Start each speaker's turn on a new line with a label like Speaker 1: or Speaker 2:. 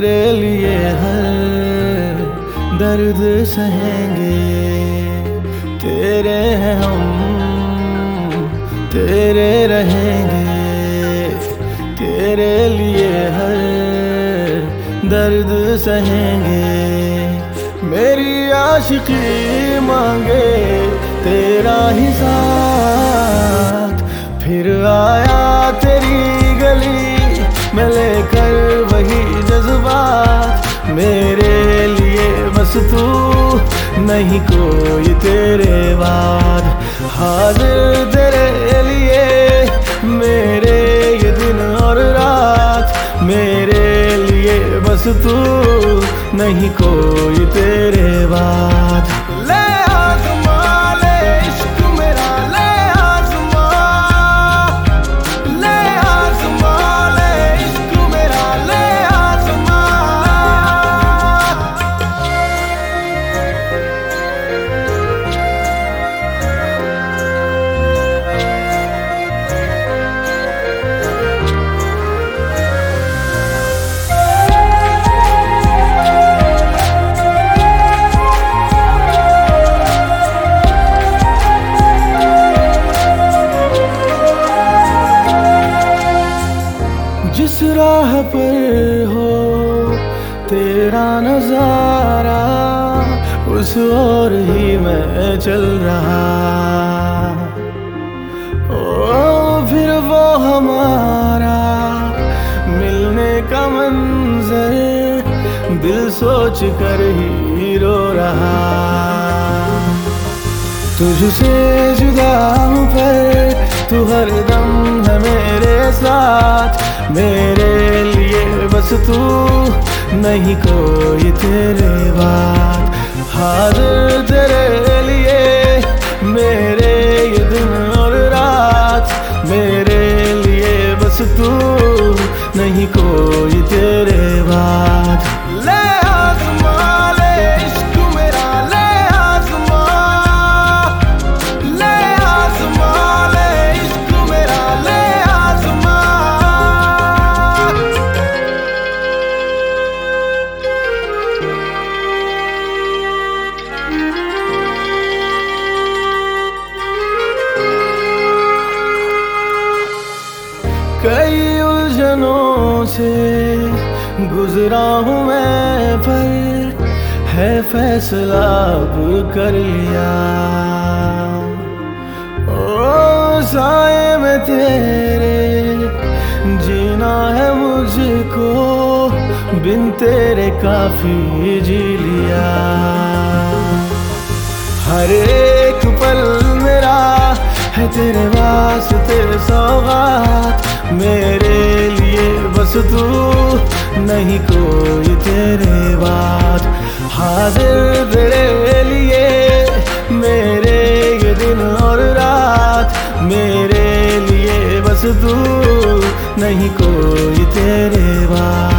Speaker 1: तेरे लिए हर दर्द सहेंगे, तेरे हैं हम, तेरे रहेंगे। तेरे लिए हर दर्द सहेंगे, मेरी आशिकी मांगे तेरा ही साथ। फिर आया तेरी गली में लेकर वही जज्बात, मेरे लिए बस तू नहीं कोई तेरे बाद। हाजिर तेरे लिए मेरे ये दिन और रात, मेरे लिए बस तू नहीं कोई तेरे बाद। ले आज़मा ले इश्क मेरा, ले आज़मा, ले आज़मा ले इश्क मेरा, ले आज़मा। जिस राह पर हो तेरा नजारा, उस ओर ही मैं चल रहा। ओ फिर वो हमारा मिलने का मंजर, दिल सोच कर ही रो रहा। तुझसे जुदा हूँ पर तू हरदम है मेरे साथ, मेरे लिए बस तू नहीं कोई तेरे बाद। हाजिर तेरे लिए मेरे ये दिन और रात, मेरे लिए बस तू नहीं कोई तेरे बाद। ले आज़मा ले इश्क मेरा, ले आज़मा, ले आज़मा ले इश्क मेरा, ले आज़मा। कई उलझनों से गुजरा हूँ मैं, पर है फैसला अब कर लिया। ओ साए में तेरे जीना है मुझको, बिन तेरे काफी जी लिया। हर एक पल मेरा है तेरे वास्ते सौगात, मेरे लिए बस तू नहीं कोई तेरे बाद। हाजिर तेरे लिए मेरे ये दिन और रात, मेरे लिए बस तू नहीं कोई तेरे बाद।